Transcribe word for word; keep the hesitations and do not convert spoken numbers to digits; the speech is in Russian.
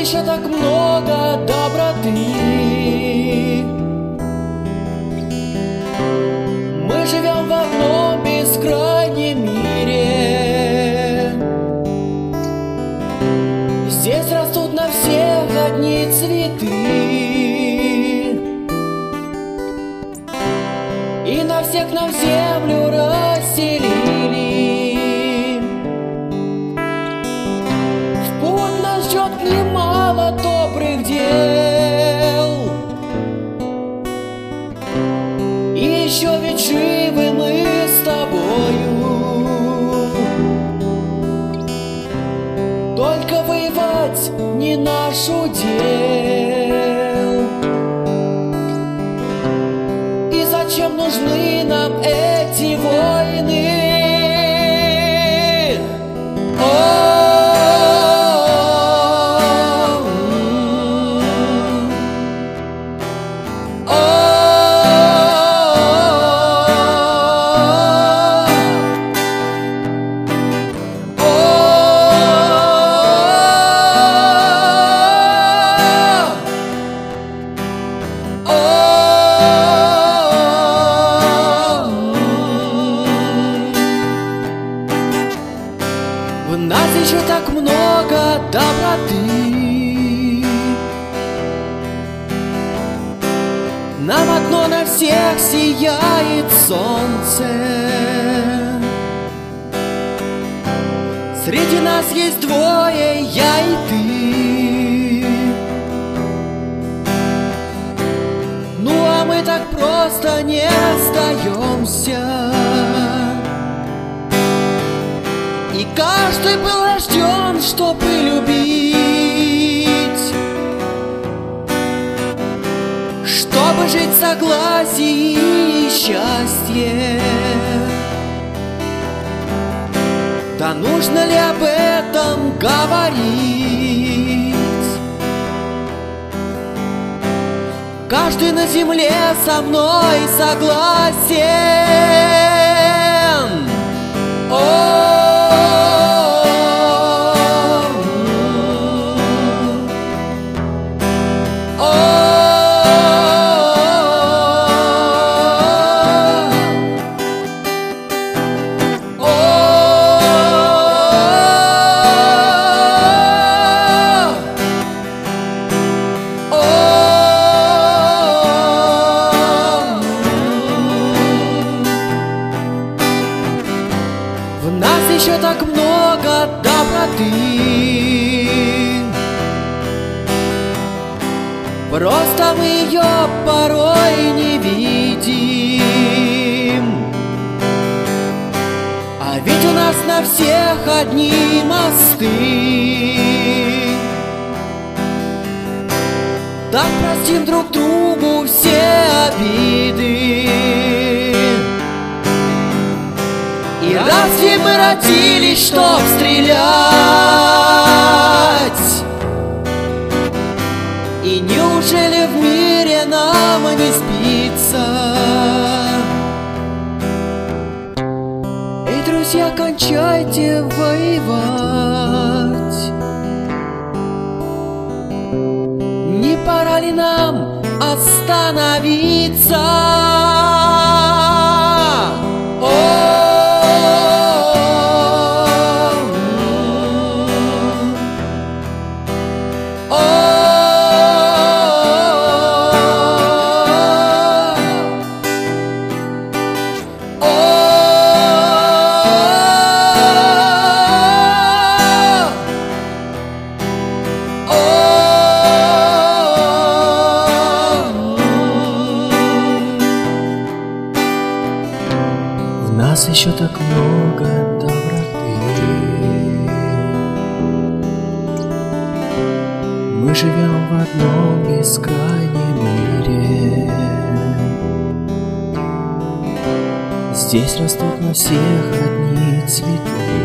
еще так много доброты. Мы живем в одном бескрайнем мире. Здесь растут на всех одни цветы, и на всех нам землю расселили. В путь нас ждет немало добрых дел, и еще ведь живы мы с тобою. Только воевать не наш удел. И зачем нужны нам эти войны? В нас еще так много доброты. Нам одно на всех сияет солнце. Среди нас есть двое, я и ты. Ну а мы так просто не сдаемся. И каждый был рожден, чтобы любить, чтобы жить в согласии и счастье. Да нужно ли об этом говорить? Каждый на земле со мной согласен. О! В нас еще так много доброты. Просто мы ее порой не видим. А ведь у нас на всех одни мосты. Так простим друг другу все обиды. И разве мы родились, чтоб стрелять? И неужели в мире нам не спится? Эй, друзья, кончайте воевать. Не пора ли нам остановиться? В нас еще так много доброты. Мы живем в одном бескрайнем мире. Здесь растут на всех одни цветы,